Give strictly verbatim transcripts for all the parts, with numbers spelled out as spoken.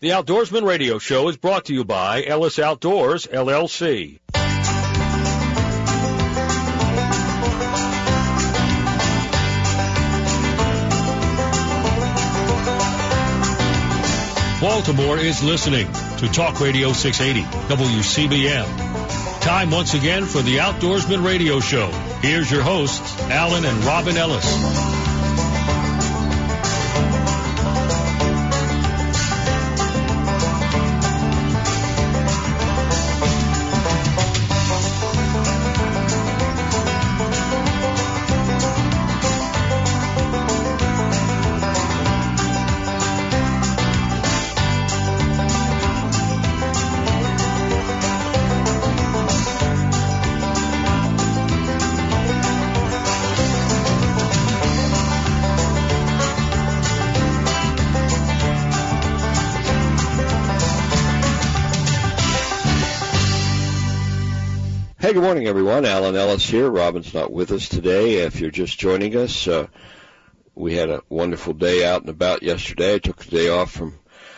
The Outdoorsman Radio Show is brought to you by Ellis Outdoors, L L C. Baltimore is listening to Talk Radio six eighty, W C B M. Time once again for the Outdoorsman Radio Show. Here's your hosts, Alan and Robin Ellis. Hey, good morning, everyone. Alan Ellis here. Robin's not with us today. If you're just joining us, uh, we had a wonderful day out and about yesterday. I took the day off from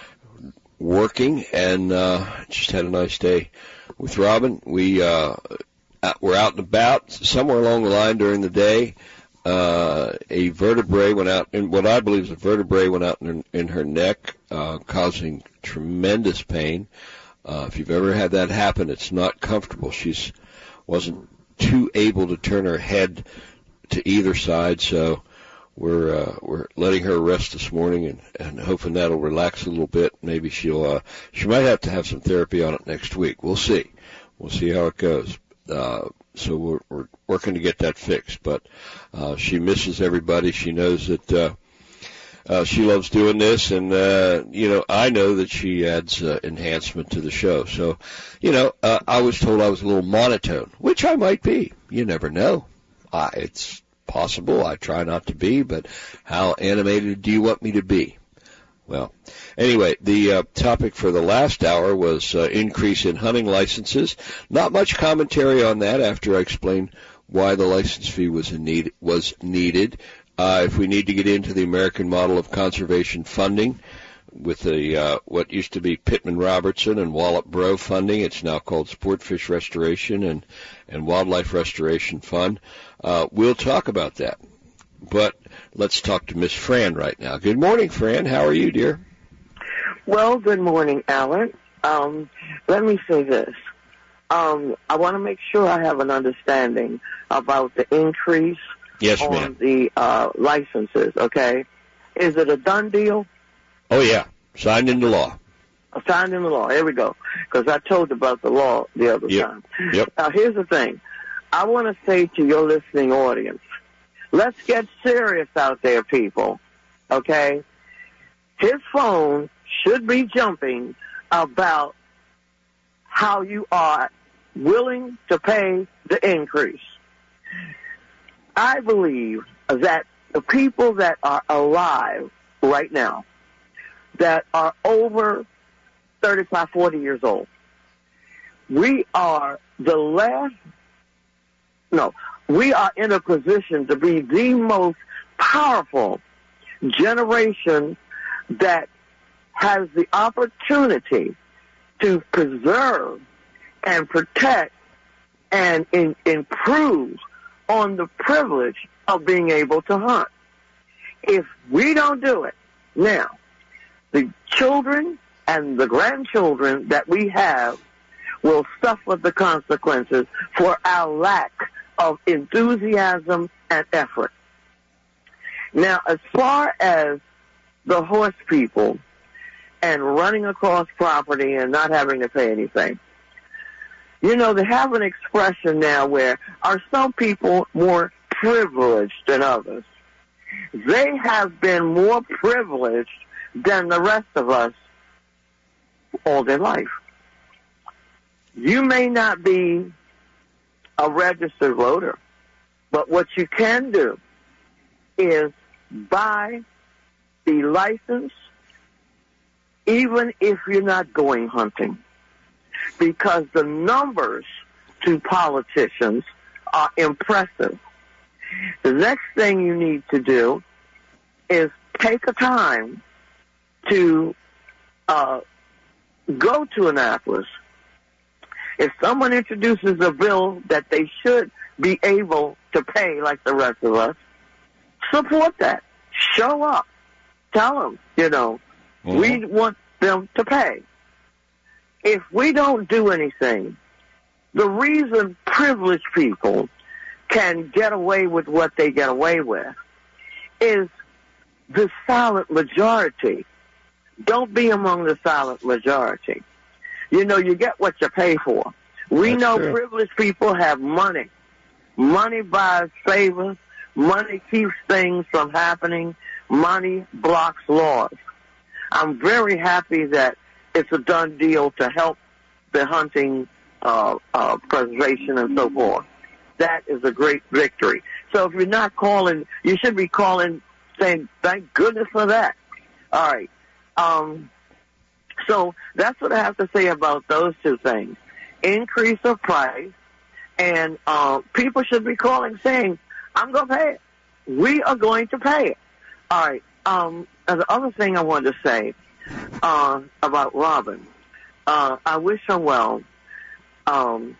working and uh, just had a nice day with Robin. We uh, were out and about. Somewhere along the line during the day, uh, a vertebrae went out, and what I believe is a vertebrae went out in, in her neck, uh, causing tremendous pain. Uh, if you've ever had that happen, it's not comfortable. She's wasn't too able to turn her head to either side, so we're uh, we're letting her rest this morning and, and hoping that'll relax a little bit. Maybe she'll uh, she might have to have some therapy on it next week. We'll see. We'll see how it goes. Uh, so we're, we're working to get that fixed. But uh, she misses everybody. She knows that uh, uh, she loves doing this, and uh, you know I know that she adds uh, enhancement to the show. So. You know, uh, I was told I was a little monotone, which I might be. You never know. Uh, it's possible. I try not to be, but how animated do you want me to be? Well, anyway, the uh, topic for the last hour was uh, increase in hunting licenses. Not much commentary on that after I explained why the license fee was, in need, was needed. Uh, if we need to get into the American model of conservation funding, with the uh, what used to be Pittman Robertson and Wallop Bro funding. It's now called Sportfish Restoration and, and Wildlife Restoration Fund. Uh, we'll talk about that. But let's talk to Miss Fran right now. Good morning, Fran. How are you, dear? Well, good morning, Alan. Um, let me say this. Um, I want to make sure I have an understanding about the increase yes, on ma'am. the uh, licenses, okay? Is it a done deal? Oh, yeah. Signed into law. Signed into law. Here we go. Because I told you about the law the other yep. time. Yep. Now, here's the thing. I want to say to your listening audience, let's get serious out there, people, okay? His phone should be jumping about how you are willing to pay the increase. I believe that the people that are alive right now, that are over thirty-five, forty years old. We are the last, no, we are in a position to be the most powerful generation that has the opportunity to preserve and protect and in, improve on the privilege of being able to hunt. If we don't do it now, the children and the grandchildren that we have will suffer the consequences for our lack of enthusiasm and effort. Now, as far as the horse people and running across property and not having to pay anything, you know, they have an expression now where are some people more privileged than others? They have been more privileged than the rest of us all their life. You may not be a registered voter, but what you can do is buy the license even if you're not going hunting, because the numbers to politicians are impressive. The next thing you need to do is take a time to uh, go to Annapolis, if someone introduces a bill that they should be able to pay like the rest of us, support that. Show up. Tell them, you know, mm-hmm. we want them to pay. If we don't do anything, the reason privileged people can get away with what they get away with is the silent majority. Don't be among the silent majority. You know, you get what you pay for. We That's know true. Privileged people have money. Money buys favors. Money keeps things from happening. Money blocks laws. I'm very happy that it's a done deal to help the hunting uh, uh, preservation and so forth. That is a great victory. So if you're not calling, you should be calling saying, thank goodness for that. All right. Um, so that's what I have to say about those two things. Increase of price, and uh, people should be calling saying, I'm going to pay it. We are going to pay it. All right. Um, and the other thing I wanted to say uh, about Robin, uh, I wish her well. Um,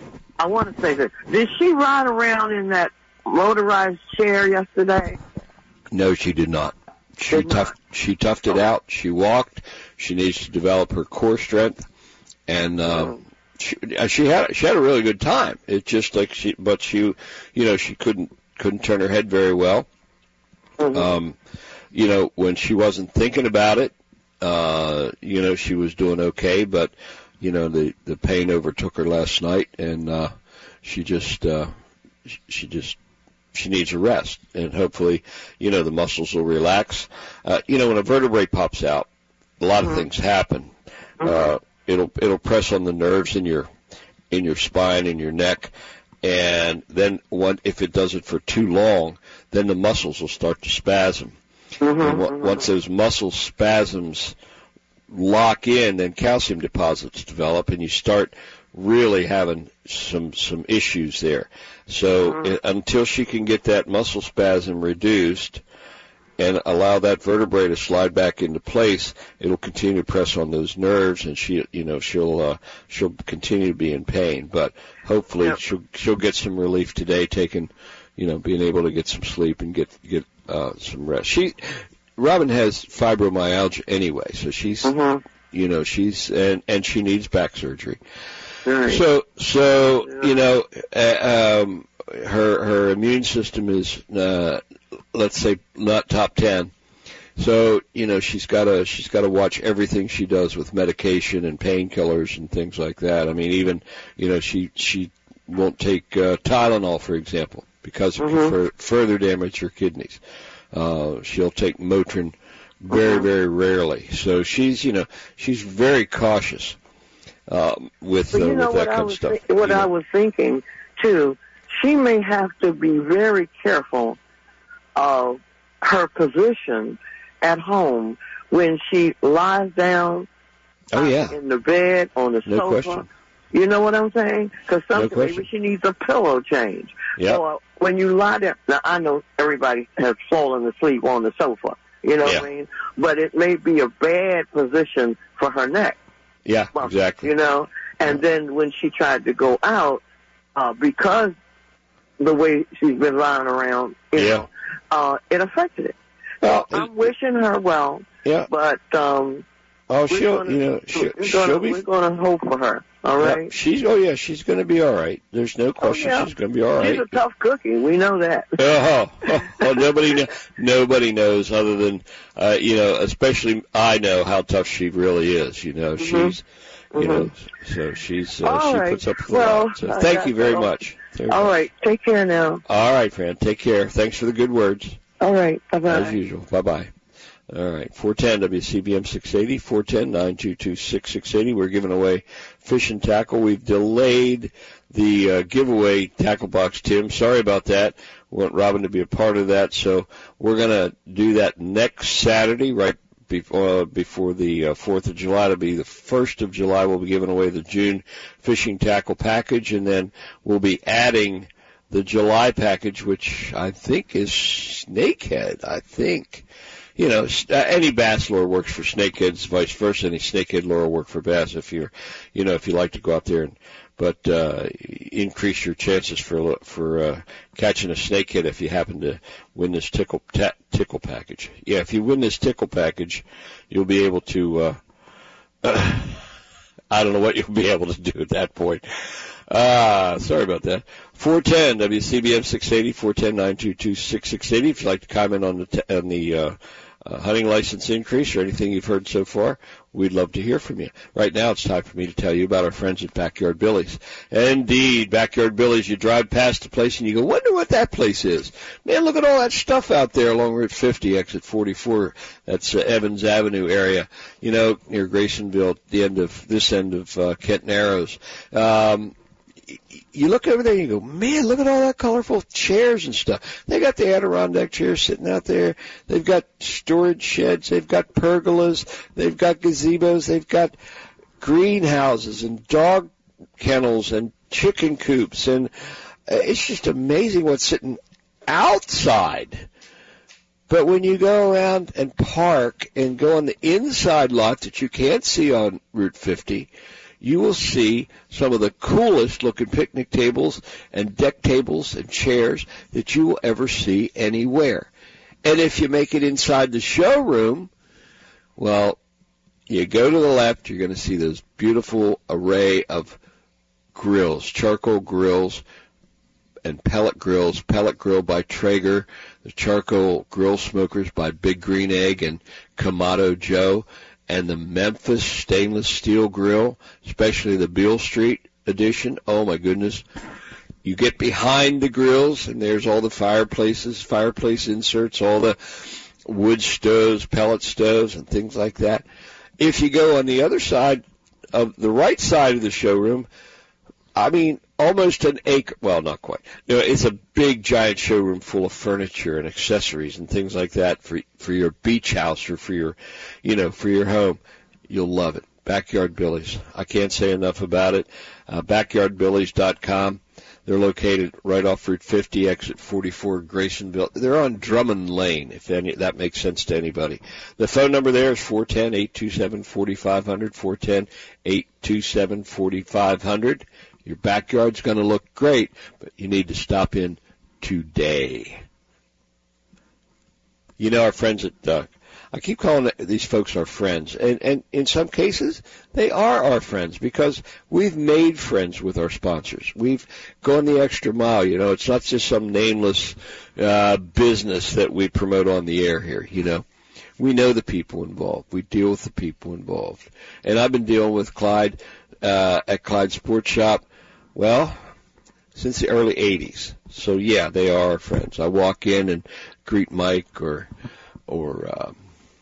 I want to say this. Did she ride around in that motorized chair yesterday? No, she did not. She did toughed, not. She toughed it out. She walked. She needs to develop her core strength, and uh, mm. she, she had she had a really good time. It's just like she, but she, you know, she couldn't couldn't turn her head very well. Mm-hmm. Um, you know, when she wasn't thinking about it, uh, you know, she was doing okay, but you know, the the pain overtook her last night, and uh, she just uh, she just. She needs a rest, and hopefully, you know, the muscles will relax. Uh, you know, when a vertebrae pops out, a lot of mm-hmm. things happen. Mm-hmm. Uh, it'll it'll press on the nerves in your in your spine and your neck, and then one, if it does it for too long, then the muscles will start to spasm. Mm-hmm. And w- once those muscle spasms lock in, then calcium deposits develop, and you start really having some some issues there. So mm-hmm. it, until she can get that muscle spasm reduced and allow that vertebrae to slide back into place, it'll continue to press on those nerves, and she, you know, she'll uh, she'll continue to be in pain. But hopefully yep. she'll she'll get some relief today, taking, you know, being able to get some sleep and get get uh, some rest. She, Robin has fibromyalgia anyway, so she's, mm-hmm. you know, she's and and she needs back surgery. Right. So, so yeah. you know, uh, um, her her immune system is, uh, let's say, not top ten. So, you know, she's got to she's got to watch everything she does with medication and painkillers and things like that. I mean, even, you know, she she won't take uh, Tylenol, for example, because it mm-hmm. can fur- further damage her kidneys. Uh, she'll take Motrin very mm-hmm. very rarely. So she's, you know, she's very cautious. Um, with, uh, you know, with that kind of stuff. Th- what you know. I was thinking, too, she may have to be very careful of her position at home when she lies down oh, yeah. in the bed, on the no sofa. Question. You know what I'm saying? Because sometimes no maybe she needs a pillow change. Yep. Or when you lie down, now I know everybody has fallen asleep on the sofa, you know yeah. what I mean? But it may be a bad position for her neck. Yeah, exactly. You know, and then when she tried to go out, uh, because the way she's been lying around, you yeah. know, uh, it affected it. Well, so I'm wishing her well. Yeah. But um, oh, she'll, gonna, you know, she'll, we're she'll gonna, be. We're going to hope for her. All right. Yeah, she's. Oh yeah, she's going to be all right. There's no question. Oh, yeah. She's going to be all right. She's a tough cookie. We know that. Oh, oh, oh nobody, kn- nobody knows other than, uh, you know, especially I know how tough she really is. You know, mm-hmm. she's. You mm-hmm. know, so she's uh, all she right. puts up with well, that. So thank you very much. Very all much. right, take care now. All right, Fran, take care. Thanks for the good words. All right, bye bye. As usual, bye bye. All right, four ten W C B M six eighty, four ten nine two two six six eighty. We're giving away fish and tackle. We've delayed the uh, giveaway tackle box, Tim. Sorry about that. We want Robin to be a part of that, so we're going to do that next Saturday, right before, uh, before the uh, fourth of July. It'll be the first of July. We'll be giving away the June fishing tackle package, and then we'll be adding the July package, which I think is snakehead, I think. you know, uh, any bass lure works for snakeheads, vice versa. Any snakehead lure will work for bass if you're, you know, if you like to go out there and, but, uh, increase your chances for, for, uh, catching a snakehead if you happen to win this tickle, ta- tickle package. Yeah, if you win this tickle package, you'll be able to, uh, uh I don't know what you'll be able to do at that point. Ah, uh, sorry about that. four ten W C B M six eighty, four ten, nine two two, six six eight zero. If you'd like to comment on the, t- on the, uh, uh, hunting license increase or anything you've heard so far, we'd love to hear from you. Right now it's time for me to tell you about our friends at Backyard Billy's. Indeed, Backyard Billy's, you drive past the place and you go, wonder what that place is. Man, look at all that stuff out there along Route fifty, exit forty-four. That's uh, Evans Avenue area, you know, near Graysonville, the end of, this end of, uh, Kent Narrows. Um, You look over there and you go, man, look at all that colorful chairs and stuff. They got the Adirondack chairs sitting out there. They've got storage sheds. They've got pergolas. They've got gazebos. They've got greenhouses and dog kennels and chicken coops. And it's just amazing what's sitting outside. But when you go around and park and go on the inside lot that you can't see on Route fifty, you will see some of the coolest looking picnic tables and deck tables and chairs that you will ever see anywhere. And if you make it inside the showroom, well, you go to the left, you're going to see those beautiful array of grills, charcoal grills and pellet grills, pellet grill by Traeger, the charcoal grill smokers by Big Green Egg and Kamado Joe, and the Memphis stainless steel grill, especially the Beale Street edition. Oh, my goodness. You get behind the grills, and there's all the fireplaces, fireplace inserts, all the wood stoves, pellet stoves, and things like that. If you go on the other side of the right side of the showroom, I mean, almost an acre, well, not quite. You know, it's a big, giant showroom full of furniture and accessories and things like that for for your beach house or for your, you know, for your home. You'll love it. Backyard Billy's. I can't say enough about it. Uh, backyard billies dot com. They're located right off Route fifty, exit forty-four, Graysonville. They're on Drummond Lane, if any, that makes sense to anybody. The phone number there is four one zero, eight two seven, four five zero zero, four one zero, eight two seven, four five zero zero. Your backyard's going to look great, but you need to stop in today. You know, our friends at uh, I keep calling these folks our friends, and, and in some cases, they are our friends because we've made friends with our sponsors. We've gone the extra mile. You know, it's not just some nameless uh, business that we promote on the air here, you know. We know the people involved. We deal with the people involved. And I've been dealing with Clyde uh, at Clyde Sports Shop, well, since the early eighties. So, yeah, they are our friends. I walk in and greet Mike or or uh,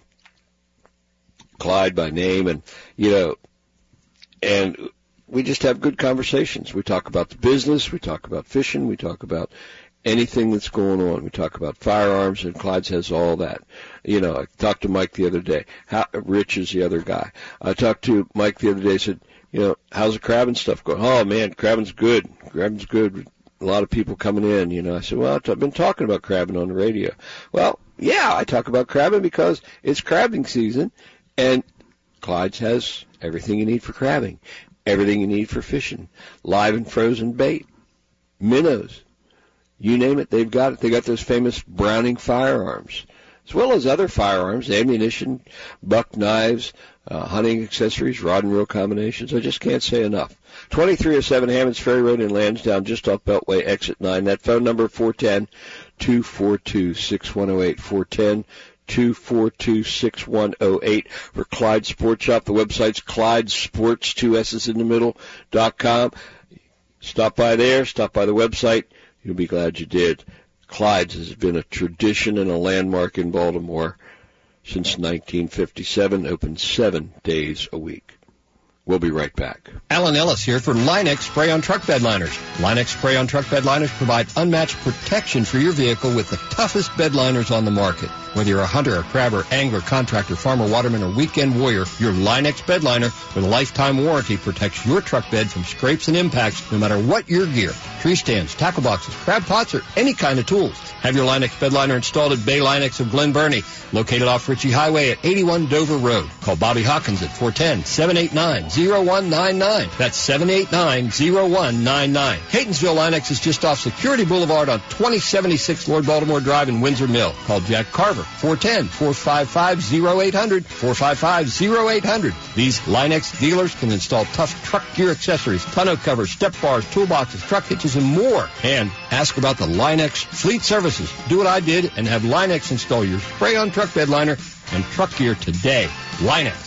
Clyde by name, and, you know, and we just have good conversations. We talk about the business. We talk about fishing. We talk about anything that's going on. We talk about firearms, and Clyde's has all that. You know, I talked to Mike the other day. How, Rich is the other guy. I talked to Mike the other day, said, you know, how's the crabbing stuff going? Oh, man, crabbing's good. Crabbing's good. A lot of people coming in, you know. I said, well, I've been talking about crabbing on the radio. Well, yeah, I talk about crabbing because it's crabbing season, and Clyde's has everything you need for crabbing, everything you need for fishing, live and frozen bait, minnows. You name it, they've got it. They got those famous Browning firearms, as well as other firearms, ammunition, buck knives, uh, hunting accessories, rod and reel combinations. I just can't say enough. twenty-three oh seven Hammonds Ferry Road in Lansdowne, just off Beltway, exit nine. That phone number, four one zero, two four two, six one zero eight, four one zero, two four two, six one zero eight for Clyde Sports Shop. The website's Clyde Sports, two S's in the middle, dot com. Stop by there, stop by the website. You'll be glad you did. Clyde's has been a tradition and a landmark in Baltimore since nineteen fifty-seven, open seven days a week. We'll be right back. Alan Ellis here for Line-X Spray-On Truck Bed Liners. Line-X Spray-On Truck Bed Liners provide unmatched protection for your vehicle with the toughest bed liners on the market. Whether you're a hunter, a crabber, angler, contractor, farmer, waterman, or weekend warrior, your Line-X bed liner with a lifetime warranty protects your truck bed from scrapes and impacts no matter what your gear. Tree stands, tackle boxes, crab pots, or any kind of tools. Have your Line-X bed liner installed at Bay Line-X of Glen Burnie, located off Ritchie Highway at eighty-one Dover Road. Call Bobby Hawkins at four one zero, seven eight nine, zero one nine nine. That's seven eight nine, zero one nine nine. Catonsville Line-X is just off Security Boulevard on twenty seventy-six Lord Baltimore Drive in Windsor Mill. Call Jack Carver, four one zero, four five five, zero eight zero zero, four five five, zero eight zero zero. These Line-X dealers can install tough truck gear accessories, tonneau covers, step bars, toolboxes, truck hitches, and more. And ask about the Line-X Fleet Services. Do what I did and have Line-X install your spray-on truck bed liner and truck gear today. Line-X.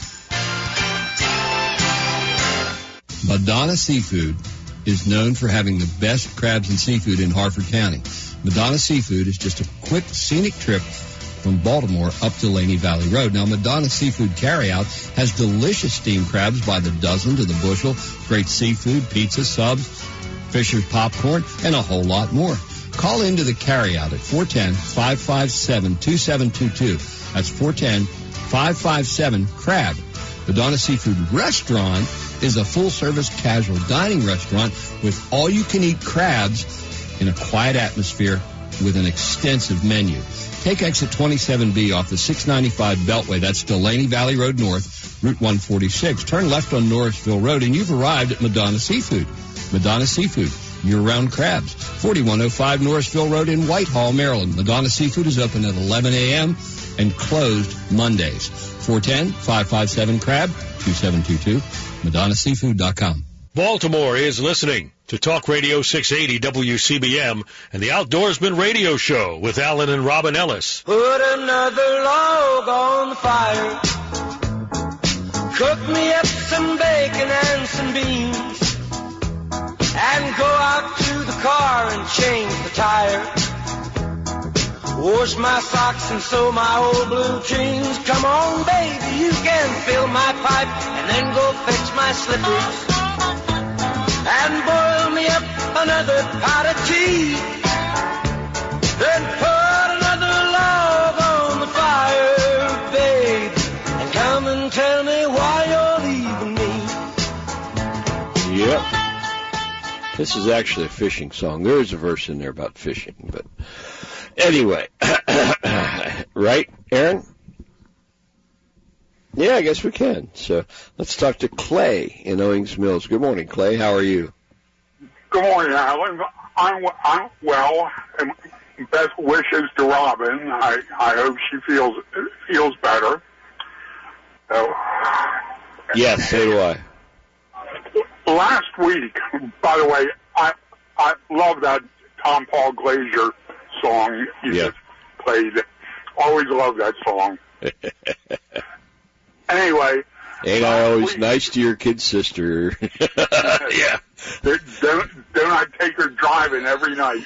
Madonna Seafood is known for having the best crabs and seafood in Harford County. Madonna Seafood is just a quick, scenic trip from Baltimore up to Laney Valley Road. Now, Madonna Seafood Carryout has delicious steamed crabs by the dozen to the bushel, great seafood, pizza, subs, Fisher's popcorn, and a whole lot more. Call into the carryout at four one zero, five five seven, two seven two two. That's four one zero, five five seven, CRAB. Madonna Seafood Restaurant is a full-service casual dining restaurant with all-you-can-eat crabs in a quiet atmosphere with an extensive menu. Take exit twenty-seven B off the six ninety-five Beltway. That's Delaney Valley Road North, Route one forty-six. Turn left on Norrisville Road, and you've arrived at Madonna Seafood. Madonna Seafood, year-round crabs. forty-one oh five Norrisville Road in Whitehall, Maryland. Madonna Seafood is open at eleven a.m. and closed Mondays. four one zero, five five seven, CRAB, two seven two two, madonna seafood dot com. Baltimore is listening to Talk Radio six eighty W C B M and the Outdoorsman Radio Show with Alan and Robin Ellis. Put another log on the fire. Cook me up some bacon and some beans. And go out to the car and change the tire. Wash my socks and sew my old blue jeans. Come on, baby, you can fill my pipe and then go fetch my slippers. And boil me up another pot of tea. Then put another log on the fire, babe. And come and tell me why you're leaving me. Yep. This is actually a fishing song. There is a verse in there about fishing, but anyway. Right, Aaron? Yeah, I guess we can. So let's talk to Clay in Owings Mills. Good morning, Clay. How are you? Good morning, Alan. I'm, I'm well. And best wishes to Robin. I, I hope she feels feels better. So, yes, so do I. Last week, by the way, I I love that Tom Paul Glazier song you yeah. just played. Always love that song. Anyway. Ain't I always week, nice to your kid sister? Yeah. Don't, don't I take her driving every night?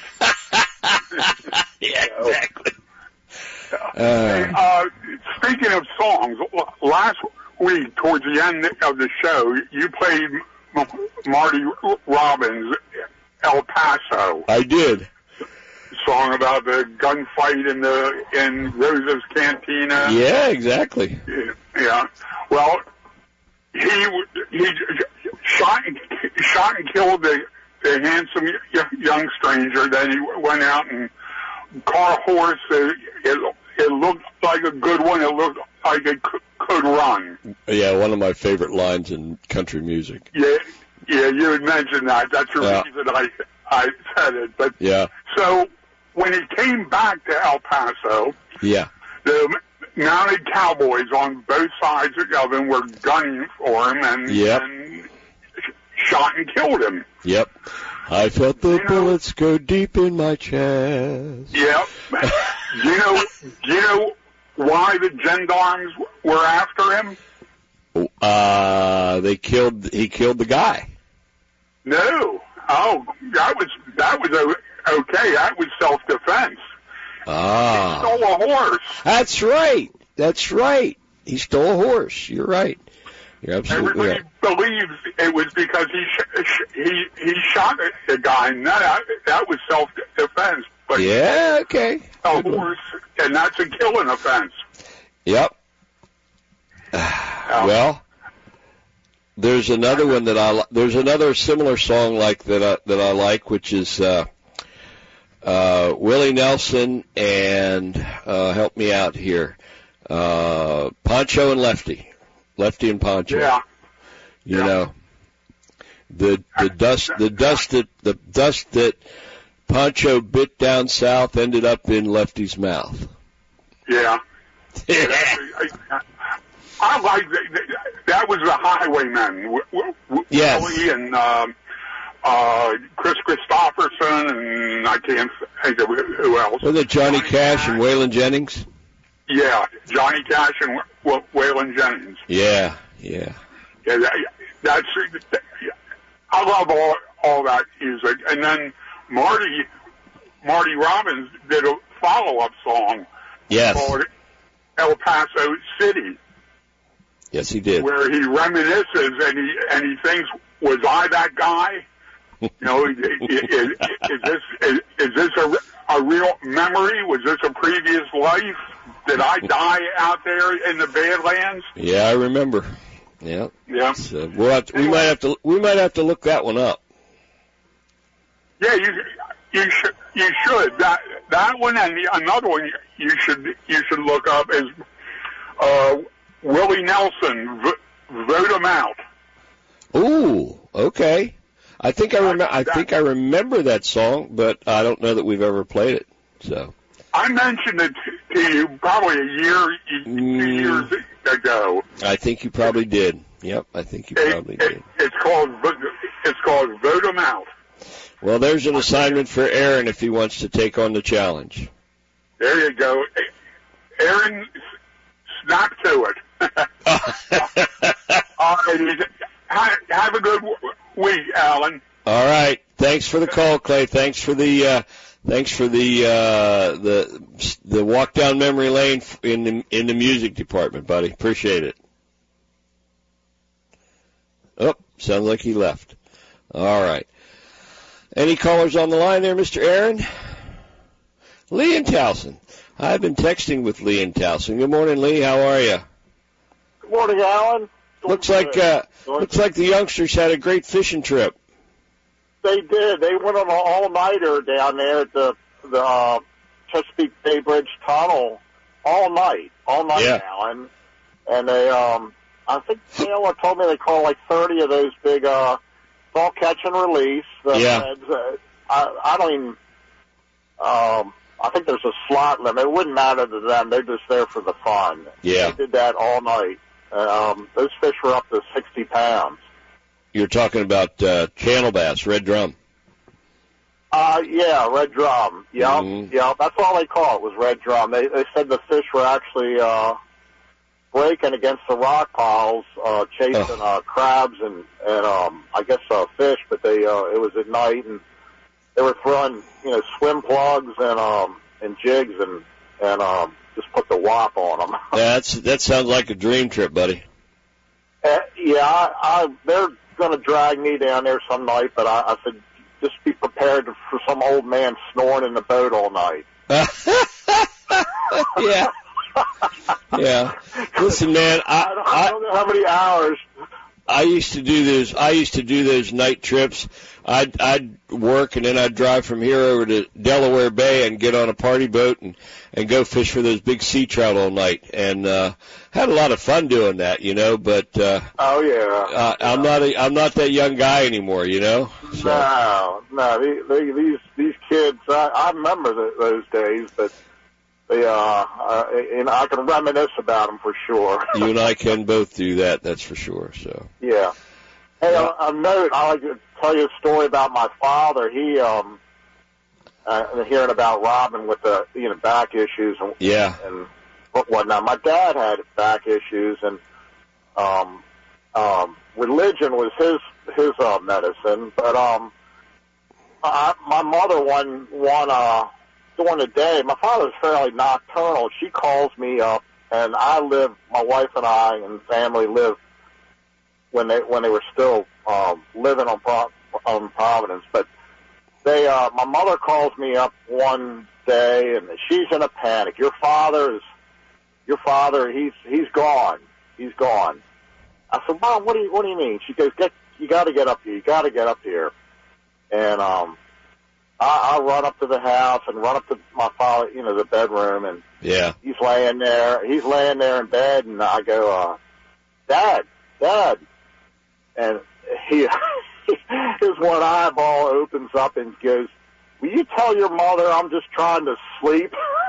Yeah, exactly. Uh, uh, speaking of songs, last week, towards the end of the show, you played Marty Robbins' El Paso. I did. Song about the gunfight in the in Rosa's Cantina. Yeah, exactly. Yeah. Well, he he shot shot and killed the the handsome young stranger. Then he went out and caught a horse. It, it, it looked like a good one. It looked like it could, could run. Yeah, one of my favorite lines in country music. Yeah, yeah, you had mentioned that. That's the yeah. reason I I said it. But yeah. So when he came back to El Paso, yeah, the mounted cowboys on both sides of him were gunning for him and, yep. and shot and killed him. Yep. I felt the you bullets know, go deep in my chest. Yep. you know, you know why the gendarmes were after him? Uh, they killed. He killed the guy. No. Oh, that was that was okay. That was self-defense. Ah. He stole a horse. That's right. That's right. He stole a horse. You're right. You're absolutely Everybody right. believes it was because he sh- he he shot a guy, and that that was self-defense. But Yeah, okay. a Good one. horse, and that's a killing offense. Yep. Well, there's another one that I li- there's another similar song like that I, that I like, which is uh, uh, Willie Nelson and uh, help me out here, uh, Poncho and Lefty, Lefty and Poncho. Yeah. You Yeah. know, the the dust the dust that the dust that Poncho bit down south ended up in Lefty's mouth. Yeah. I, I like that. That was the Highwaymen. W- w- Yes. Willie and um, uh, Chris Christopherson, and I can't think of who else. Was it Johnny Cash and Waylon Jennings? Yeah, Johnny Cash and w- Waylon Jennings. Yeah, yeah. Yeah, that, that's. I love all all that music. And then Marty Marty Robbins did a follow up song Yes. called El Paso City, Yes, he did. where he reminisces and he and he thinks, was I that guy? You know, is, is, is this is, is this a, a real memory? Was this a previous life? Did I die out there in the Badlands? Yeah, I remember. Yeah. Yeah. So we'll have to, we might have to we might have to look that one up. Yeah, you you should you should that that one and the, another one you should you should look up is uh, Willie Nelson. V- vote him out. Ooh, okay. I think I remember. I think I remember that song, but I don't know that we've ever played it. So I mentioned it to you probably a year, two Mm. years ago. I think you probably did. Yep, I think you It, probably it, did. it's called it's called Vote 'Em Out. Well, there's an assignment for Aaron if he wants to take on the challenge. There you go, Aaron. Snap to it. All right, have, have a good w- week, Alan. All right. Thanks for the call, Clay. Thanks for the uh, thanks for the uh, the the walk down memory lane in the in the music department, buddy. Appreciate it. Oh, sounds like he left. All right. Any callers on the line there, Mister Aaron? Lee and Towson. I've been texting with Lee and Towson. Good morning, Lee. How are you? Good morning, Alan. Looks like uh, looks like the youngsters had a great fishing trip. They did. They went on an all-nighter down there at the the uh, Chesapeake Bay Bridge Tunnel all night, all night, Yeah. Alan. And they, um, I think Taylor told me they caught like thirty of those big, uh, all catch and release. The Yeah. heads, uh, I, I don't even. Um, I think there's a slot limit. It wouldn't matter to them. They're just there for the fun. Yeah. They did that all night. Um, those fish were up to sixty pounds. You're talking about uh, channel bass, red drum. Uh, yeah, red drum. Yep, Mhm. yep. That's all they call it was red drum. They they said the fish were actually uh, breaking against the rock piles, uh, chasing Oh. uh, crabs and and um, I guess uh, fish. But they uh, it was at night and they were throwing you know swim plugs and um and jigs and and um just put the whop on them. That's that sounds like a dream trip, buddy. Uh, yeah, I, I they're going to drag me down there some night, but I, I said just be prepared for some old man snoring in the boat all night. Yeah. Yeah. Listen, man, I, don't, I I, don't know how many hours. I I used to do those. I used to do those night trips. I'd I'd work and then I'd drive from here over to Delaware Bay and get on a party boat and and go fish for those big sea trout all night. And uh, had a lot of fun doing that, you know. But uh, Oh yeah. uh, I'm not a, I'm not that young guy anymore, you know. So No, no. They, they, these these kids. I, I remember the, those days, but they. Uh, uh, and I can reminisce about them for sure. you and I can both do that. That's for sure. So Yeah. Hey, a, a note. I like to tell you a story about my father. He, um, uh, hearing about Robin with the you know back issues and yeah. and whatnot. My dad had back issues, and um, um, religion was his his uh, medicine. But um, I, my mother one one uh during the day. My father's fairly nocturnal. She calls me up, and I live. My wife and I and family live when they when they were still um, living on, Pro- on Providence. But they, uh, my mother calls me up one day, and she's in a panic. Your father is, your father, he's he's gone. He's gone. I said, Mom, what do you what do you mean? She goes, get you got to get up here. You got to get up here. And um, I, I run up to the house and run up to my father, you know, the bedroom, and yeah, he's laying there. He's laying there in bed, and I go, uh, Dad, Dad, and he his one eyeball opens up and goes, will you tell your mother I'm just trying to sleep?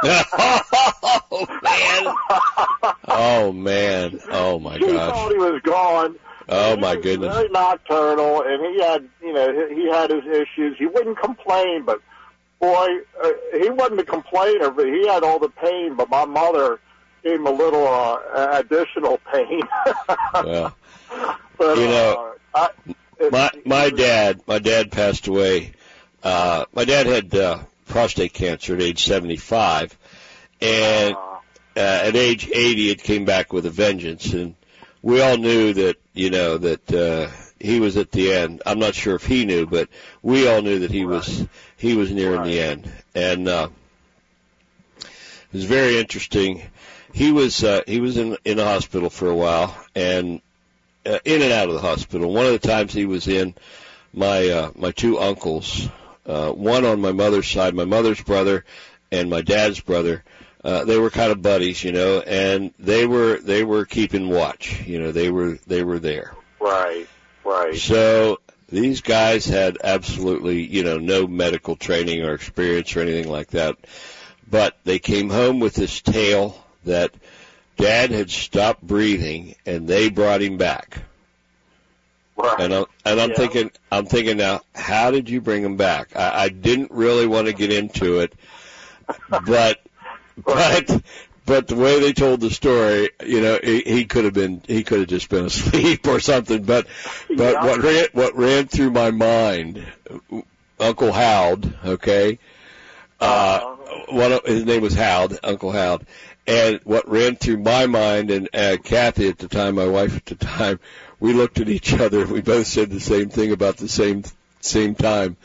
Oh, man. Oh, man. Oh, my He gosh. thought he was gone. Oh, He my was goodness. Very nocturnal, and he had, you know, he had his issues. He wouldn't complain, but, boy, uh, he wasn't a complainer, but he had all the pain, but my mother gave him a little uh, additional pain. Well, but, you know, uh, I, it, my my it was, dad, my dad passed away. Uh, my dad had uh, prostate cancer at age seventy-five, and uh, uh, at age eighty, it came back with a vengeance. And we all knew that, you know, that uh, he was at the end. I'm not sure if he knew, but we all knew that he right. was he was nearing Right. the end. And uh, it was very interesting. He was uh, he was in in the hospital for a while, and uh, in and out of the hospital. One of the times he was in, my uh, my two uncles, uh, one on my mother's side, my mother's brother, and my dad's brother. Uh, they were kind of buddies, you know, and they were they were keeping watch. You know, they were they were there. right, right. So these guys had absolutely, you know, no medical training or experience or anything like that. But they came home with this tale that Dad had stopped breathing, and they brought him back. Right. And I'm, and I'm Yeah. thinking, I'm thinking now, how did you bring him back? I, I didn't really want to get into it, but, but, but the way they told the story, you know, he, he could have been, he could have just been asleep or something. But, but Yeah. what ran, what ran through my mind, Uncle Howd, okay, uh, one of, his name was Howd, Uncle Howd. And what ran through my mind, and uh, Kathy at the time, my wife at the time, we looked at each other. We both said the same thing about the same same time.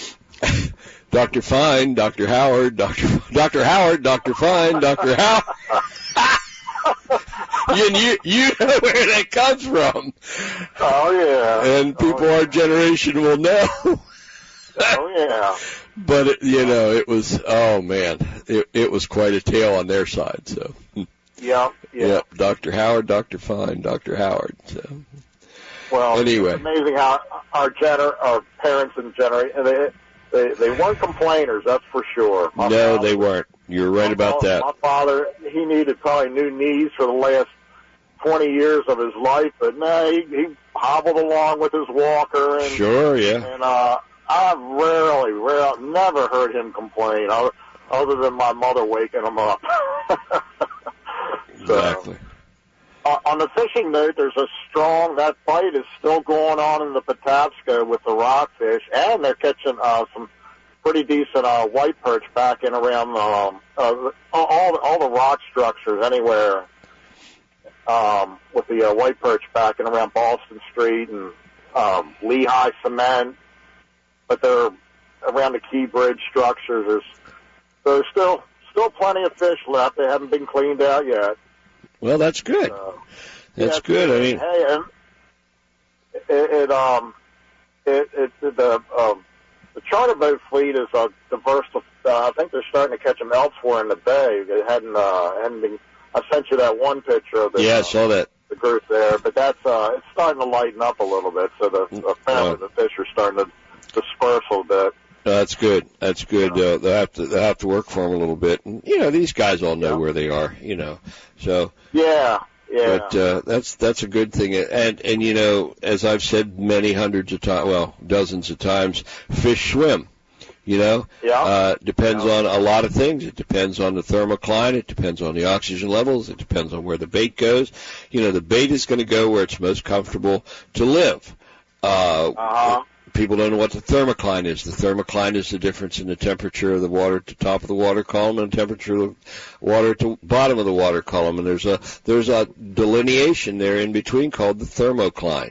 Doctor Fine, Doctor Howard, Doctor Doctor Howard, Doctor Fine, Doctor Howard. you, you you know where that comes from. Oh yeah. And people oh, our generation will know. Oh yeah. But it, you know, it was, oh man, it, it was quite a tale on their side. So, Yeah. Yeah. yep, Doctor Howard, Doctor Fine, Doctor Howard. So, Well, Anyway. it's amazing how our gener- our parents and generation they, they they weren't complainers, that's for sure. My no, father- they weren't. You're right about my, that. My father, he needed probably new knees for the last twenty years of his life, but no, he, he hobbled along with his walker, and Sure, yeah. and uh, I've rarely, rarely, never heard him complain, other, other than my mother waking him up. So, Exactly. uh, on the fishing note, there's a strong, that fight is still going on in the Patapsco with the rockfish, and they're catching uh, some pretty decent uh, white perch back in around um, uh, all, all the rock structures anywhere um, with the uh, white perch back in around Boston Street and um, Lehigh Cement, but they're around the Key Bridge structures. There's, there's still still plenty of fish left. They haven't been cleaned out yet. Well, that's good. Uh, That's yeah, good. I mean, hey, and it, it um, it, it the um, the charter boat fleet is uh, diverse. Uh, I think they're starting to catch them elsewhere in the bay. They hadn't uh, hadn't been. I sent you that one picture of the yeah, I uh, saw that. the group there, but that's uh, it's starting to lighten up a little bit. So the apparently Wow. the fish are starting to disperse a little bit. No, that's good. That's good. Yeah. Uh, they'll have to they'll have to work for them a little bit. And, you know, these guys all know Yeah. where they are. You know, so. Yeah, yeah. But uh, that's that's a good thing, and and you know, as I've said many hundreds of times, well, dozens of times, fish swim. You know, Yeah. uh, depends Yeah. on a lot of things. It depends on the thermocline. It depends on the oxygen levels. It depends on where the bait goes. You know, the bait is going to go where it's most comfortable to live. Uh, Uh-huh. People don't know what the thermocline is. The thermocline is the difference in the temperature of the water at the top of the water column and the temperature of the water at the bottom of the water column. And there's a there's a delineation there in between called the thermocline.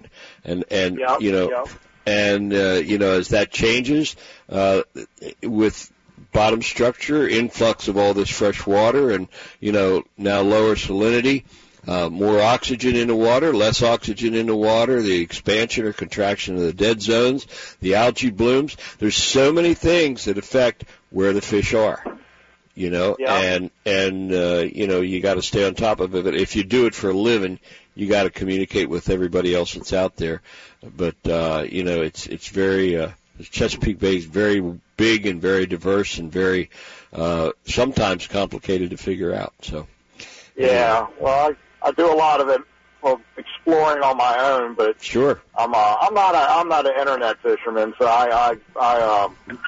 and and Yep, you know, yep. and uh, you know, as that changes uh, with bottom structure, influx of all this fresh water, and you know, now lower salinity. Uh, more oxygen in the water, less oxygen in the water, the expansion or contraction of the dead zones, the algae blooms. There's so many things that affect where the fish are, you know, Yeah. and, and, uh, you know, you got to stay on top of it. If you do it for a living, you got to communicate with everybody else that's out there. But, uh, you know, it's, it's very, uh, Chesapeake Bay is very big and very diverse and very, uh, sometimes complicated to figure out, so. Yeah, well, I, I do a lot of it, well, exploring on my own, but Sure. I'm uh, I'm not a I'm not an internet fisherman, so I I I um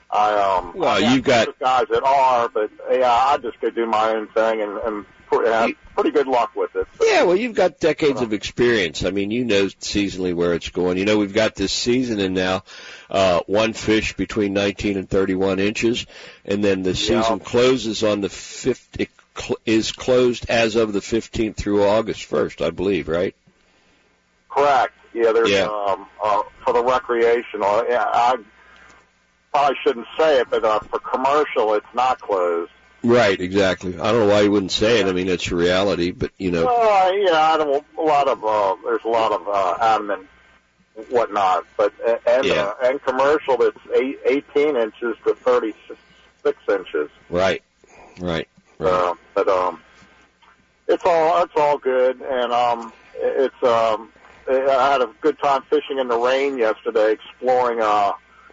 I um Well, I you've got- guys that are, but yeah, I just go do my own thing and and pr- have pretty good luck with it. So. Yeah, well, you've got decades of experience. I mean, you know seasonally where it's going. You know, we've got this season in now, uh, one fish between nineteen and thirty-one inches, and then the season Yeah. closes on the fifth, it cl- is closed as of the fifteenth through August first, I believe, right? Correct. Yeah, there's Yeah. um uh, for the recreational. Yeah, I probably shouldn't say it, but uh, for commercial, it's not closed. Right, exactly. I don't know why you wouldn't say it. I mean, it's a reality, but, you know. Well, yeah, I don't. A lot of uh, there's a lot of uh, admin, whatnot, but uh, and Yeah. uh, and commercial, it's eight, eighteen inches to thirty-six inches. Right, right, right. Uh, but um, it's all it's all good, and um, it's um, I had a good time fishing in the rain yesterday, exploring uh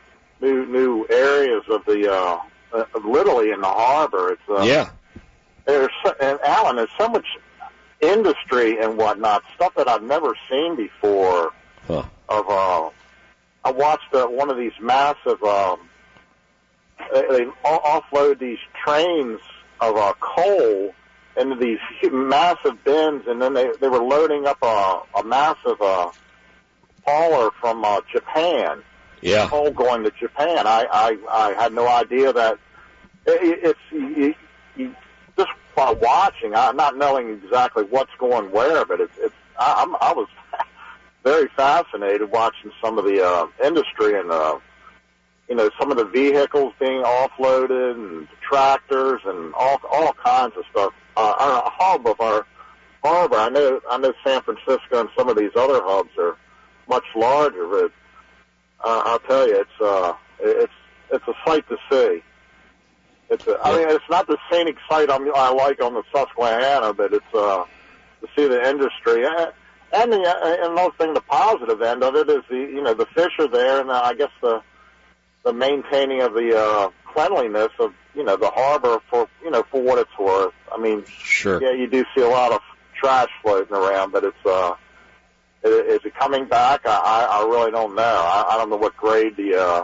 new new areas of the uh, uh literally in the harbor. It's uh, Yeah, There's so- and Alan, there's so much industry and whatnot, stuff that I've never seen before. huh. Of uh, I watched uh, one of these massive. Um, they, they o- offload these trains of uh, coal into these hu- massive bins, and then they they were loading up a, a massive uh, hauler from uh, Japan. Yeah, Coal going to Japan. I I, I had no idea that it, it's you, you, just by watching, I, not knowing exactly what's going where, but it's it's I, I'm, I was very fascinated watching some of the uh, industry and uh, you know some of the vehicles being offloaded and tractors and all all kinds of stuff. Uh, our hub of our harbor, I know I know San Francisco and some of these other hubs are much larger, but uh, I'll tell you, it's uh, it's it's a sight to see. It's a, I mean, it's not the scenic sight I'm, I like on the Susquehanna, but it's uh, to see the industry. And, and the and another thing, the positive end of it is the you know the fish are there, and I guess the the maintaining of the uh, cleanliness of you know the harbor for you know for what it's worth. I mean, sure. yeah, you do see a lot of trash floating around, but it's uh, is it coming back? I I, I really don't know. I, I don't know what grade the uh,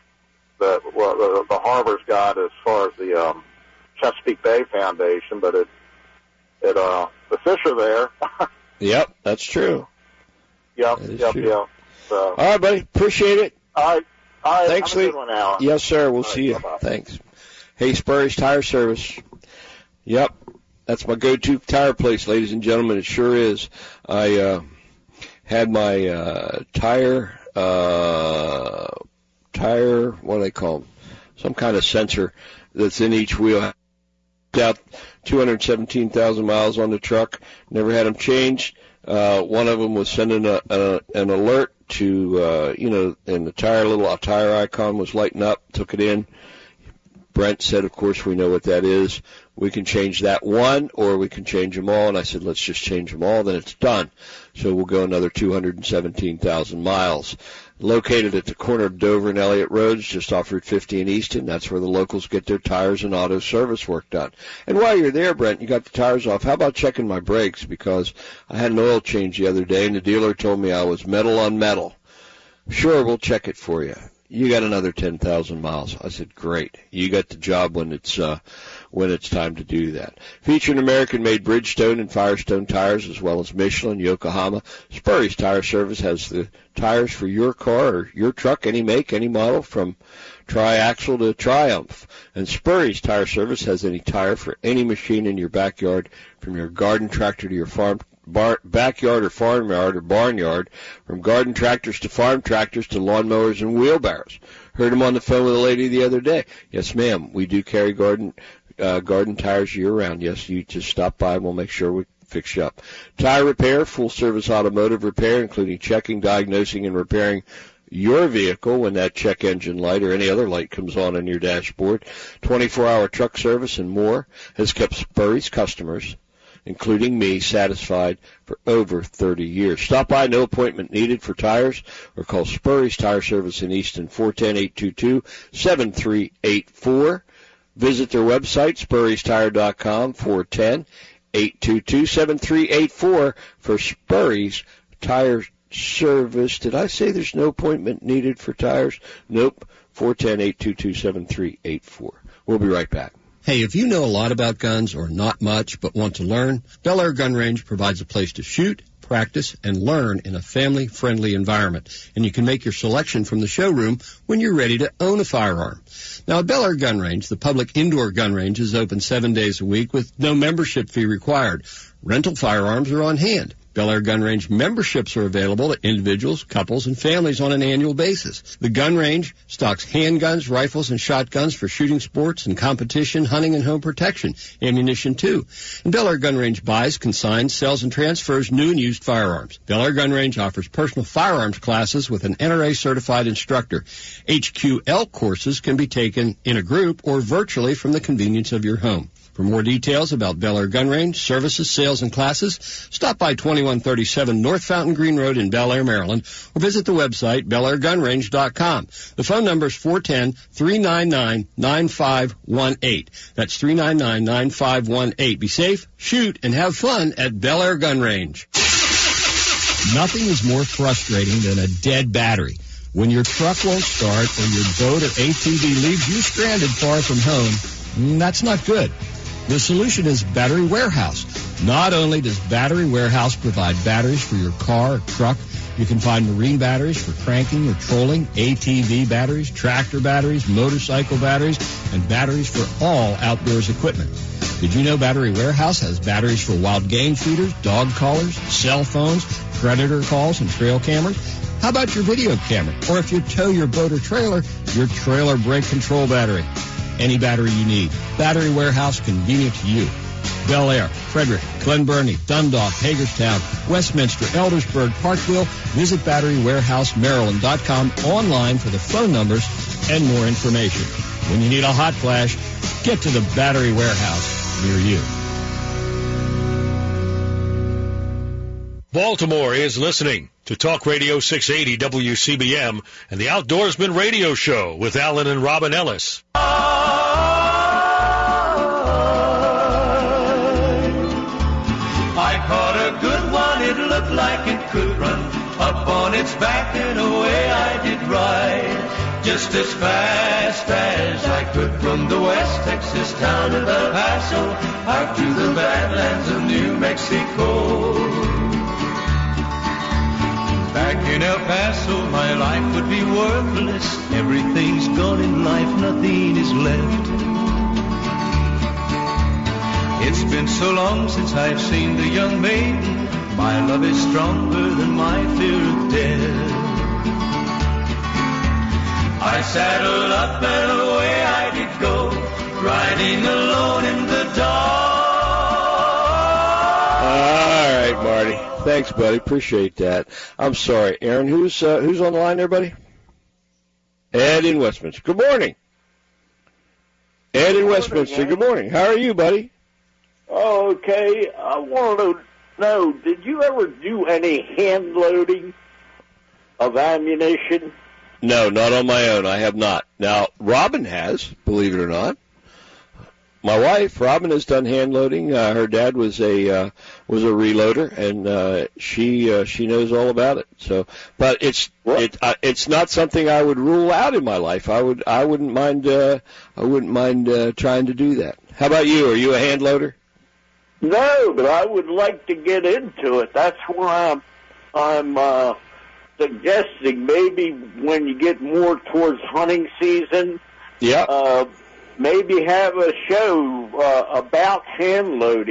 the well the, the harbor's got as far as the um, Chesapeake Bay Foundation, but it it uh the fish are there. Yep, that's true. Yep, That is yep, true. yep. So, All right, buddy. Appreciate it. all right, all right. Thanks, have a Lee. good one, Alan. Yes, sir. We'll All see right, you. bye-bye. Thanks. Hey, Spurry's Tire Service. Yep, that's my go-to tire place, ladies and gentlemen. It sure is. I uh, had my uh, tire, uh, tire, what do they call them? Some kind of sensor that's in each wheel. Out two hundred seventeen thousand miles on the truck. Never had them changed. Uh, one of them was sending a, a, an alert to, uh, you know, and the tire, little tire icon was lighting up, took it in. Brent said, of course, we know what that is. We can change that one, or we can change them all. And I said, let's just change them all, then it's done. So we'll go another two hundred seventeen thousand miles. Located at the corner of Dover and Elliott Roads, just off Route fifty in Easton. That's where the locals get their tires and auto service work done. And while you're there, Brent, you got the tires off, how about checking my brakes? Because I had an oil change the other day, and the dealer told me I was metal on metal. Sure, we'll check it for you. You got another ten thousand miles. I said, great. You got the job when it's, uh, when it's time to do that. Featuring American-made Bridgestone and Firestone tires, as well as Michelin, Yokohama. Spurry's Tire Service has the tires for your car or your truck, any make, any model, from Tri-Axle to Triumph. And Spurry's Tire Service has any tire for any machine in your backyard, from your garden tractor to your farm bar, backyard or farmyard or barnyard, from garden tractors to farm tractors to lawnmowers and wheelbarrows. Heard him on the phone with a lady the other day. Yes, ma'am, we do carry garden uh, garden tires year-round. Yes, you just stop by and we'll make sure we fix you up. Tire repair, full-service automotive repair, including checking, diagnosing, and repairing your vehicle when that check engine light or any other light comes on on your dashboard. twenty-four hour truck service and more has kept Spurry's customers, including me, satisfied for over thirty years. Stop by, no appointment needed for tires, or call Spurry's Tire Service in Easton, four one zero, eight two two, seven three eight four. Visit their website, spurrys tire dot com, four one zero, eight two two, seven three eight four for Spurry's Tire Service. Did I say there's no appointment needed for tires? Nope. four one zero, eight two two, seven three eight four. We'll be right back. Hey, if you know a lot about guns or not much but want to learn, Bel Air Gun Range provides a place to shoot, practice, and learn in a family-friendly environment. And you can make your selection from the showroom when you're ready to own a firearm. Now, at Bel Air Gun Range, the public indoor gun range is open seven days a week with no membership fee required. Rental firearms are on hand. Bel Air Gun Range memberships are available to individuals, couples, and families on an annual basis. The gun range stocks handguns, rifles, and shotguns for shooting sports and competition, hunting, and home protection. Ammunition, too. And Bel Air Gun Range buys, consigns, sells, and transfers new and used firearms. Bel Air Gun Range offers personal firearms classes with an N R A-certified instructor. H Q L courses can be taken in a group or virtually from the convenience of your home. For more details about Bel Air Gun Range, services, sales, and classes, stop by twenty-one thirty-seven North Fountain Green Road in Bel Air, Maryland, or visit the website, bel air gun range dot com. The phone number is four one zero, three nine nine, nine five one eight. That's three nine nine, nine five one eight. Be safe, shoot, and have fun at Bel Air Gun Range. Nothing is more frustrating than a dead battery. When your truck won't start or your boat or A T V leaves you stranded far from home, that's not good. The solution is Battery Warehouse. Not only does Battery Warehouse provide batteries for your car or truck, you can find marine batteries for cranking or trolling, A T V batteries, tractor batteries, motorcycle batteries, and batteries for all outdoors equipment. Did you know Battery Warehouse has batteries for wild game feeders, dog collars, cell phones, predator calls, and trail cameras? How about your video camera? Or if you tow your boat or trailer, your trailer brake control battery. Any battery you need. Battery Warehouse, convenient to you. Bel Air, Frederick, Glen Burnie, Dundalk, Hagerstown, Westminster, Eldersburg, Parkville. Visit battery warehouse maryland dot com online for the phone numbers and more information. When you need a hot flash, get to the Battery Warehouse near you. Baltimore is listening to Talk Radio six eighty W C B M and the Outdoorsman Radio Show with Alan and Robin Ellis. I caught a good one, it looked like it could run up on its back, and away I did ride, just as fast as I could from the West Texas town of El Paso out to the Badlands of New Mexico. Back in El Paso, my life would be worthless. Everything's gone in life, nothing is left. It's been so long since I've seen the young maiden. My love is stronger than my fear of death. I saddled up and away I did go, riding alone in the dark. All right, Marty. Thanks, buddy. Appreciate that. I'm sorry, Aaron. Who's uh, who's on the line there, buddy? Ed in Westminster. Good morning. Ed in Westminster. Good morning. How are you, buddy? Okay. I want to know, did you ever do any hand loading of ammunition? No, not on my own. I have not. Now, Robin has, believe it or not. My wife, Robin, has done hand loading. Uh, her dad was a uh, was a reloader, and uh, she uh, she knows all about it. So, but it's what? it uh, it's not something I would rule out in my life. I would I wouldn't mind uh, I wouldn't mind uh, trying to do that. How about you? Are you a hand loader? No, but I would like to get into it. That's why I'm I'm uh, suggesting maybe when you get more towards hunting season. Yeah. Uh, Maybe have a show uh, about hand loading.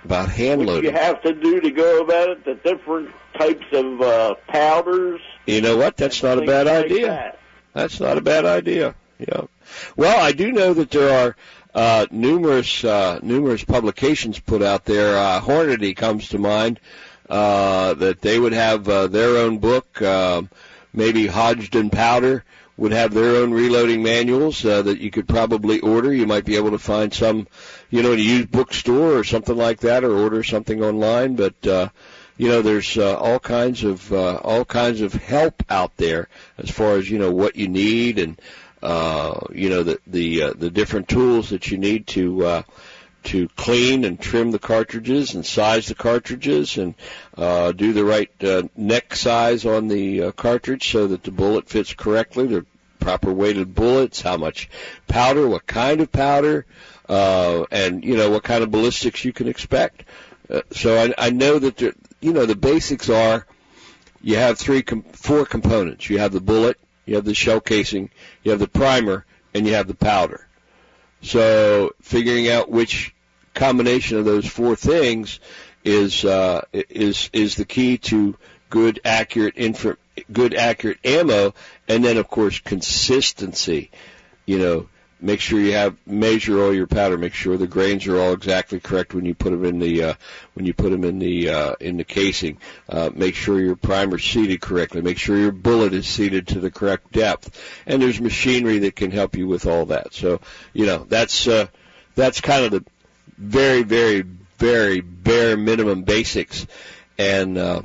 About hand what loading. you have to do to go about it, the different types of uh, powders. You know what? That's not a bad like idea. That. That's not a bad idea. Yeah. Well, I do know that there are uh, numerous uh, numerous publications put out there. Uh, Hornady comes to mind. Uh, that they would have uh, their own book. Um, maybe Hodgdon Powder would have their own reloading manuals uh, that you could probably order. You might be able to find some, you know, in a used bookstore or something like that, or order something online. But uh, you know, there's uh, all kinds of uh, all kinds of help out there as far as, you know, what you need and uh, you know the the uh, the different tools that you need to uh, to clean and trim the cartridges and size the cartridges and uh, do the right uh, neck size on the uh, cartridge so that the bullet fits correctly. The proper weighted bullets, how much powder, what kind of powder, uh, and you know what kind of ballistics you can expect. Uh, so I, I know that there, you know the basics are you have three, com- four components. You have the bullet, you have the shell casing, you have the primer, and you have the powder. So figuring out which combination of those four things is uh, is is the key to good, accurate, inf- good, accurate ammo, and then of course consistency. You know, make sure you have measure all your powder. Make sure the grains are all exactly correct when you put them in the uh, when you put them in the uh, in the casing. Uh, make sure your primer's seated correctly. Make sure your bullet is seated to the correct depth. And there's machinery that can help you with all that. So you know that's uh, that's kind of the very, very, very bare minimum basics. And uh,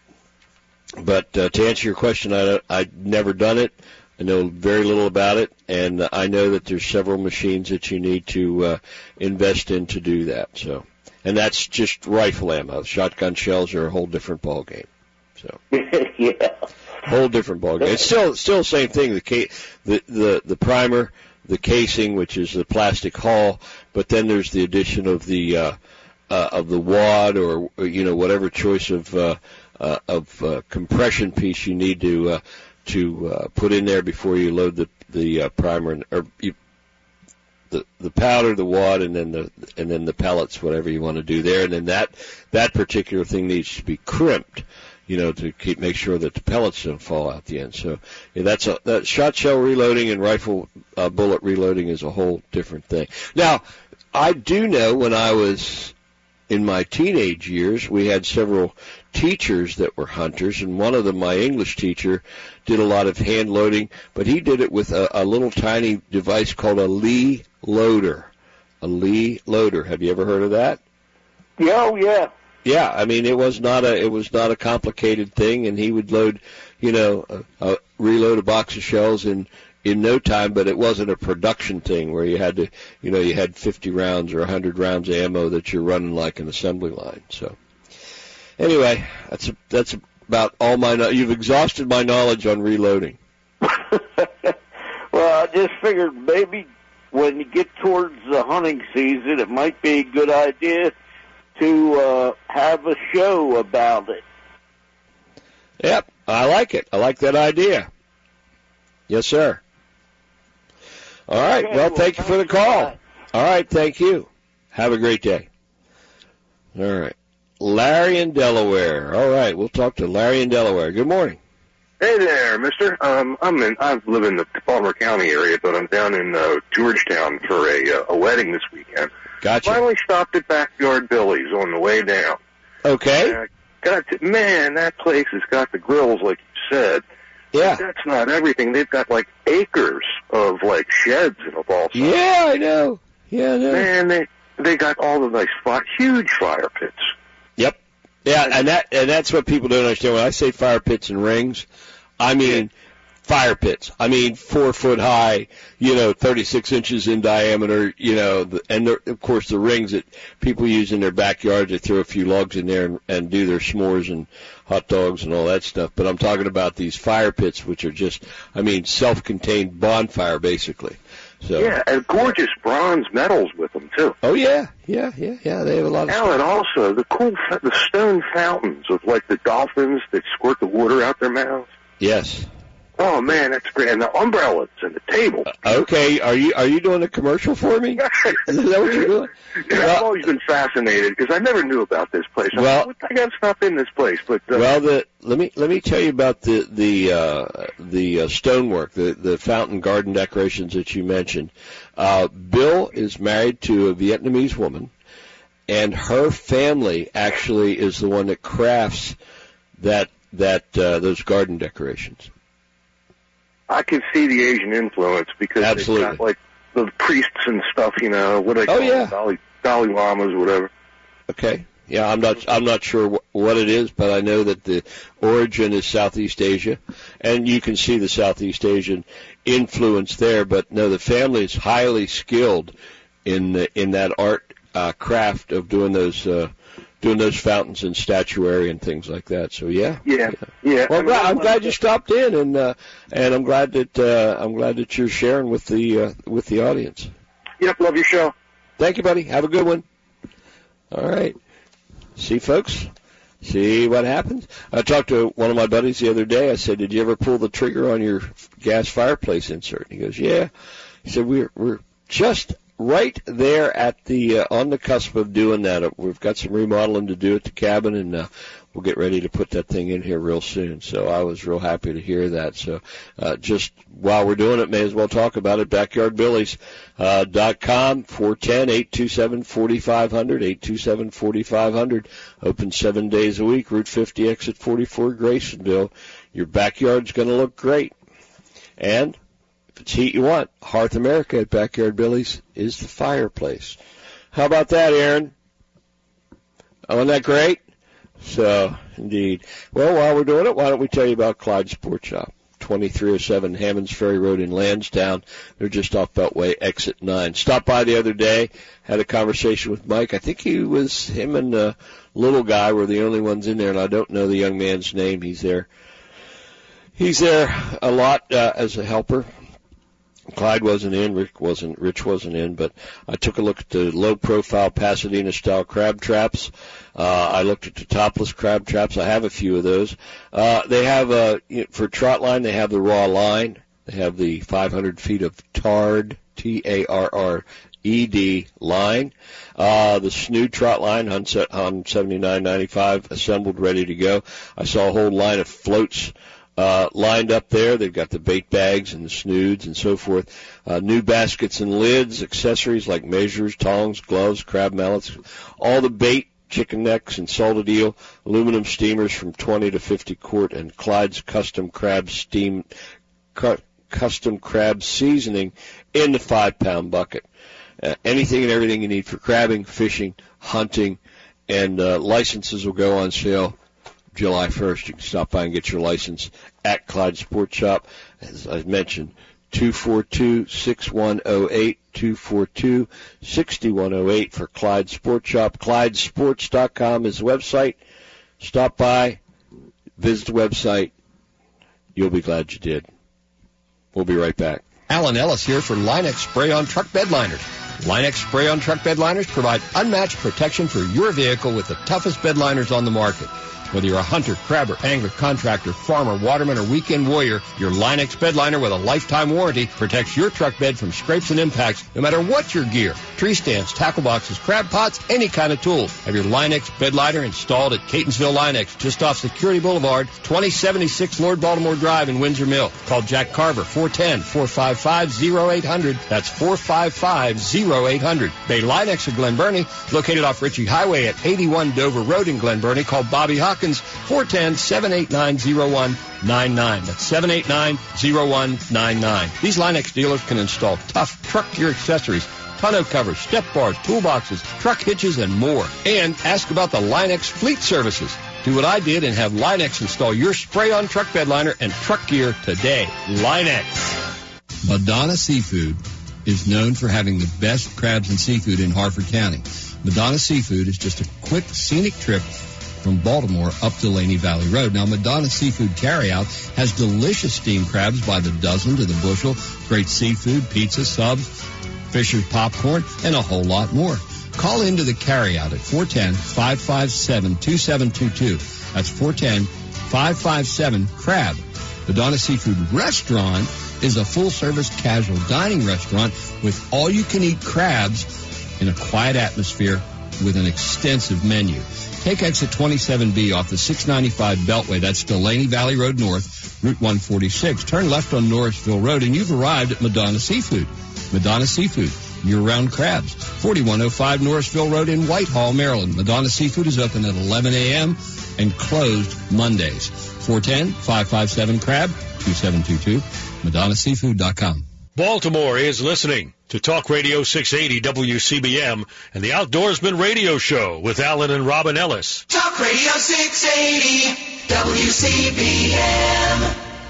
but uh, to answer your question, I I've never done it. I know very little about it, and I know that there's several machines that you need to uh, invest in to do that. So, and that's just rifle ammo. Shotgun shells are a whole different ball game. So, yeah, whole different ball game. It's still still the same thing. The ca- the the the primer, the casing, which is the plastic hull, but then there's the addition of the uh, uh, of the wad, or, or you know whatever choice of uh, uh, of uh, compression piece you need to uh, to uh, put in there before you load the the uh, primer, and, or you, the the powder, the wad, and then the and then the pellets, whatever you want to do there, and then that that particular thing needs to be crimped, you know, to keep make sure that the pellets don't fall out the end. So yeah, that's a that shot shell reloading and rifle uh, bullet reloading is a whole different thing. Now, I do know when I was in my teenage years, we had several teachers that were hunters, and one of them, my English teacher, did a lot of hand loading, but he did it with a, a little tiny device called a Lee loader. A Lee loader. Have you ever heard of that? Yeah, oh, yeah. Yeah, I mean it was not a it was not a complicated thing, and he would load, you know, uh, uh, reload a box of shells in in no time. But it wasn't a production thing where you had to, you know, you had fifty rounds or one hundred rounds of ammo that you're running like an assembly line. So anyway, that's a, that's about all my no- you've exhausted my knowledge on reloading. Well, I just figured maybe when you get towards the hunting season, it might be a good idea to uh, have a show about it. Yep, I like it. I like that idea. Yes, sir. All right. Okay, Well, well, thank you for the call. All right. Thank you. Have a great day. All right. Larry in Delaware. All right. We'll talk to Larry in Delaware. Good morning. Hey there, mister. Um, I'm in, I live in the Palmer County area, but I'm down in uh, Georgetown for a, uh, a wedding this weekend. Gotcha. Finally stopped at Backyard Billy's on the way down. Okay. Uh, got to, man, that place has got the grills, like you said. Yeah. But that's not everything. They've got like acres of like sheds and of all sorts. Yeah, I know. Yeah, I know. Man, they they got all the nice, fi- huge fire pits. Yep. Yeah, and that and that's what people don't understand. When I say fire pits and rings, I mean fire pits. I mean four foot high, you know, thirty-six inches in diameter, you know, the, and the, of course the rings that people use in their backyards. They throw a few logs in there and, and do their s'mores and hot dogs and all that stuff. But I'm talking about these fire pits, which are just, I mean, self-contained bonfire basically. So. Yeah, and gorgeous bronze medals with them too. Oh yeah, yeah, yeah, yeah. They have a lot of. Alan, also the cool, the stone fountains of like the dolphins that squirt the water out their mouths. Yes. Oh man, that's great. And the umbrellas and the table. Uh, okay, are you are you doing a commercial for me? Is that what you're doing? Yeah, well, I've always been fascinated because I never knew about this place. I'm well, like, I got to stop in this place. But uh, well, the let me let me tell you about the the uh, the uh, stonework, the the fountain garden decorations that you mentioned. Uh, Bill is married to a Vietnamese woman, and her family actually is the one that crafts that that uh, those garden decorations. I can see the Asian influence because Absolutely. they've got like the priests and stuff, you know, what do they call Oh, yeah. them? Dalai, Dalai Lamas or whatever. Okay. Yeah, I'm not I'm not sure wh- what it is, but I know that the origin is Southeast Asia, and you can see the Southeast Asian influence there. But no, the family is highly skilled in the, in that art uh, craft of doing those uh, doing those fountains and statuary and things like that. So yeah, Yeah, yeah. Well, I I'm mean, glad, I'm I- glad you stopped in, and uh, and I'm glad that uh, I'm glad that you're sharing with the uh, with the audience. Yep, love your show. Thank you, buddy. Have a good one. All right. See, folks? See what happens? I talked to one of my buddies the other day. I said, did you ever pull the trigger on your gas fireplace insert? And he goes, yeah. He said, we're, we're just right there at the, uh, on the cusp of doing that. We've got some remodeling to do at the cabin, and uh, we'll get ready to put that thing in here real soon. So I was real happy to hear that. So uh, just while we're doing it, may as well talk about it. Backyard Billies uh, dot com, four one zero, eight two seven, four five zero zero, eight two seven, four five zero zero. Open seven days a week, Route fifty, exit forty-four, Graysonville. Your backyard's going to look great. And if it's heat you want, Hearth America at Backyard Billies is the fireplace. How about that, Aaron? Wasn't that great? So, indeed. Well, while we're doing it, why don't we tell you about Clyde Sports Shop, twenty-three oh seven Hammonds Ferry Road in Lansdowne. They're just off Beltway, exit nine. Stopped by the other day, had a conversation with Mike. I think he was, him and the little guy were the only ones in there, and I don't know the young man's name. He's there. He's there a lot uh, as a helper. Clyde wasn't in, Rick wasn't, Rich wasn't in, but I took a look at the low-profile Pasadena-style crab traps. Uh, I looked at the topless crab traps. I have a few of those. Uh, they have, uh, for trot line, they have the raw line. They have the five hundred feet of tarred, T A R R E D line. Uh, the Snood trot line on seventy-nine ninety-five, assembled, ready to go. I saw a whole line of floats Uh, lined up there. They've got the bait bags and the snoods and so forth. Uh, new baskets and lids, accessories like measures, tongs, gloves, crab mallets, all the bait, chicken necks and salted eel, aluminum steamers from twenty to fifty quart, and Clyde's custom crab steam, cu- custom crab seasoning in the five pound bucket. Uh, anything and everything you need for crabbing, fishing, hunting, and uh, licenses will go on sale July first. You can stop by and get your license at Clyde Sports Shop. As I mentioned, two four two, six one zero eight, two four two, six one zero eight for Clyde Sports Shop. Clyde Sports dot com is the website. Stop by, visit the website. You'll be glad you did. We'll be right back. Alan Ellis here for Linex Spray-On Truck Bed Liners. Linex Spray-On Truck Bed Liners provide unmatched protection for your vehicle with the toughest bed liners on the market. Whether you're a hunter, crabber, angler, contractor, farmer, waterman, or weekend warrior, your Linex bed liner with a lifetime warranty protects your truck bed from scrapes and impacts no matter what your gear. Tree stands, tackle boxes, crab pots, any kind of tool. Have your Linex bed liner installed at Catonsville Linex, just off Security Boulevard, twenty seventy-six Lord Baltimore Drive in Windsor Mill. Call Jack Carver, four one zero, four five five, zero eight zero zero. That's four five five, zero eight zero zero. Bay Linex of Glen Burnie, located off Ritchie Highway at eighty-one Dover Road in Glen Burnie. Call Bobby Hawkins, four one zero, seven eight nine, zero one nine nine. That's seven eight nine, zero one nine nine. These Linex dealers can install tough truck gear accessories, tonneau covers, step bars, toolboxes, truck hitches, and more. And ask about the Linex fleet services. Do what I did and have Linex install your spray-on truck bed liner and truck gear today. Linex. Madonna Seafood is known for having the best crabs and seafood in Harford County. Madonna Seafood is just a quick, scenic trip from Baltimore up to Laney Valley Road. Now, Madonna Seafood Carryout has delicious steamed crabs by the dozen to the bushel, great seafood, pizza, subs, Fisher's popcorn, and a whole lot more. Call into the carryout at four one zero, five five seven, two seven two two. That's four one zero, five five seven, CRAB. Madonna Seafood Restaurant is a full-service casual dining restaurant with all-you-can-eat crabs in a quiet atmosphere with an extensive menu. Take exit twenty-seven B off the six ninety-five Beltway. That's Delaney Valley Road North, Route one forty-six. Turn left on Norrisville Road, and you've arrived at Madonna Seafood. Madonna Seafood, year-round crabs. forty-one oh five Norrisville Road in Whitehall, Maryland. Madonna Seafood is open at eleven a.m. and closed Mondays. four one zero, five five seven, C R A B, two seven two two, Madonna Seafood dot com. Baltimore is listening to Talk Radio six eighty W C B M and the Outdoorsman Radio Show with Alan and Robin Ellis. Talk Radio six eighty W C B M.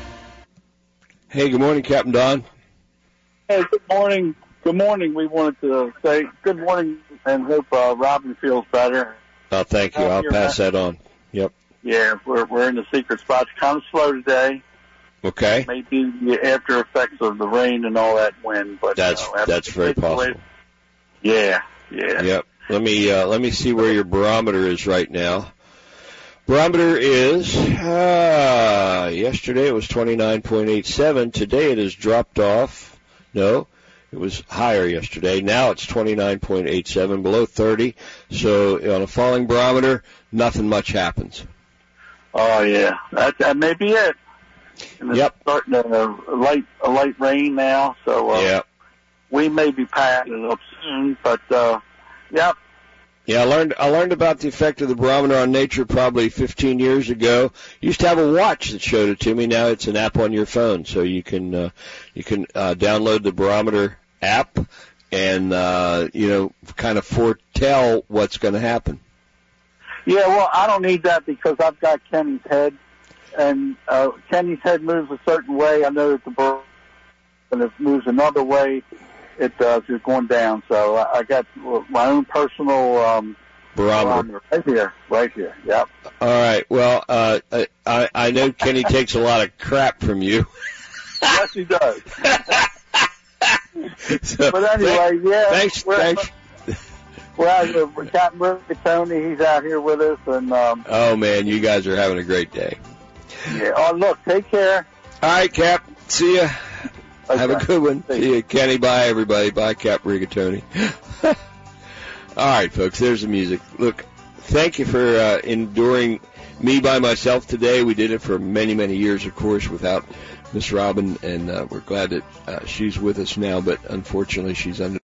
Hey, good morning, Captain Don. Hey, good morning. Good morning. We wanted to say good morning and hope uh, Robin feels better. Oh, thank you. I'll pass that on. Yep. Yeah, we're we're in the secret spots. Kind of slow today. Okay. Maybe the after effects of the rain and all that wind, but that's uh, that's very possible. Yeah, yeah. Yep. Let me uh, let me see where your barometer is right now. Barometer is uh, yesterday it was twenty-nine point eight seven. Today it has dropped off. No, it was higher yesterday. Now it's twenty-nine point eight seven, below thirty. So on a falling barometer, nothing much happens. Oh yeah, that that may be it. And it's yep. starting to a light a light rain now, so uh, yep. we may be packing up soon. But uh, yep. Yeah, I learned I learned about the effect of the barometer on nature probably fifteen years ago. Used to have a watch that showed it to me. Now it's an app on your phone, so you can uh, you can uh, download the barometer app and uh, you know kind of foretell what's going to happen. Yeah, well, I don't need that because I've got Kenny's head, and uh, Kenny's head moves a certain way. I know that the barometer, and if it moves another way, it uh, is going down. So I, I got my own personal um, barometer. barometer right here, right here. Yep. All right. Well, uh, I I know Kenny takes a lot of crap from you. Yes, he does. so, but anyway, thank, yeah. Thanks. We're, thanks. We're out here with Captain Rigatoni. He's out here with us, and um, oh man, you guys are having a great day. Yeah. Oh, look, take care. All right, Cap. See ya. Okay. Have a good one. See, See you, Kenny. Bye, everybody. Bye, Cap Rigatoni. All right, folks. There's the music. Look, thank you for uh, enduring me by myself today. We did it for many, many years, of course, without Miss Robin, and uh, we're glad that uh, she's with us now. But unfortunately, she's under.